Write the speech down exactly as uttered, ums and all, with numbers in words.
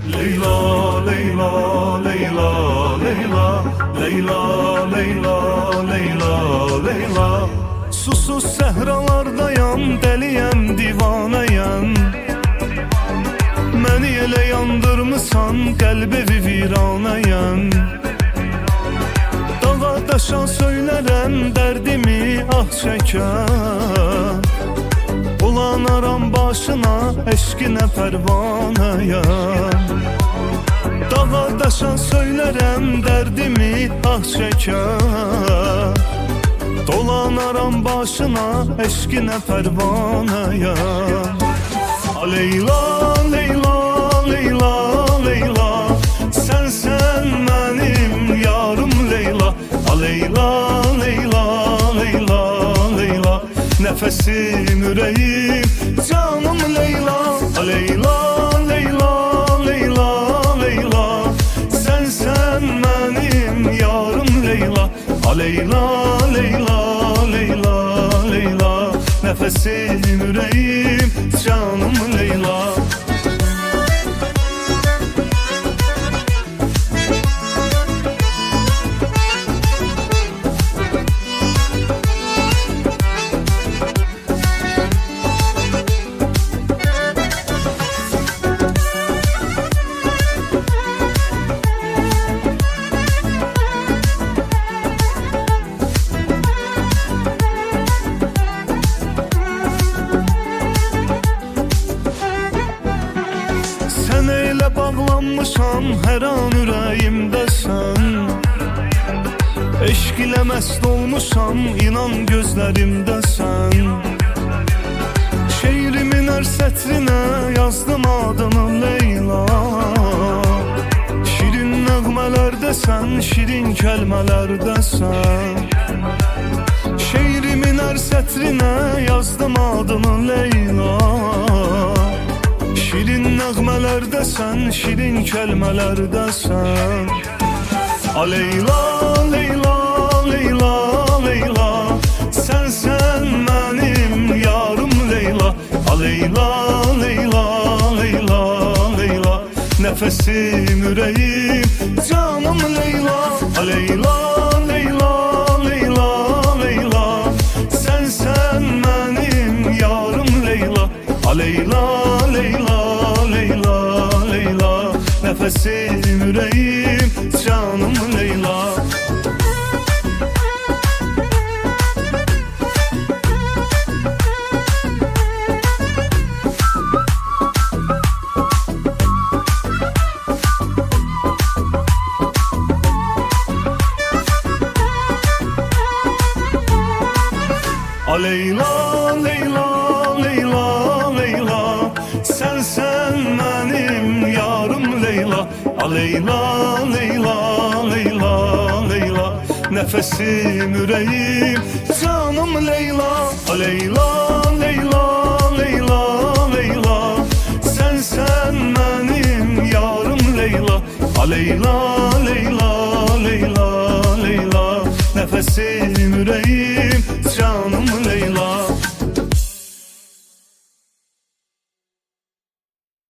Leyla, Leyla, Leyla, Leyla, Leyla, Leyla, Leyla, Leyla. Susuz səhralardayam, dəliyəm, divanəyəm. Məni elə yandırmısan, qəlbi viranəyəm. Dağa daşa söylərəm, dərdimi ah çəkər. Ulanaram başına, eşqinə pərvanəyəm. Dağa daşa söylərəm, dərdimi ah çəkər. Dolanaram başına, eşqinə pərvanəyəm. Leyla, Leyla, Leyla, Leyla, sənsən mənim yarım Leyla. Leyla, Leyla, Leyla, Leyla, nəfəsim, ürəyim, canım Leyla. Leyla, Leyla, Leyla, Leyla, sənsən mənim yarım Leyla. Leyla, Leyla, Leyla, Leyla, nəfəsim, ürəyim, canım Leyla. Bağlanmışam, hər an ürəyimdəsən. Eşq ilə məst olmuşam, inan gözlərimdəsən. Şeirimin hər sətrinə yazdım adını Leyla. Şirin nəğmələrdəsən, şirin kəlmələrdəsən. Şeirimin hər sətrinə yazdım adını Leyla. Şirin nəğmələrdəsən, şirin kəlmələrdəsən. Leyla, Leyla, Leyla, Leyla, sənsən mənim yarım Leyla. Leyla, Leyla, Leyla, Leyla, nəfəsim, ürəyim, canım Leyla. Leyla, Leyla, Leyla, Leyla, sənsən mənim yarım Leyla. Leyla, Leyla, Leyla, Leyla, nəfəsim, ürəyim, canım Leyla. Leyla, Leyla, Leyla, Leyla, sənsən mənim yarım Leyla. Leyla, Leyla, Leyla, Leyla, nəfəsim, ürəyim, canım Leyla. Leyla, Leyla, Leyla, Leyla, sənsən mənim yarım Leyla. Leyla, Leyla, Leyla, Leyla, nəfəsim, ürəyim, canım Leyla.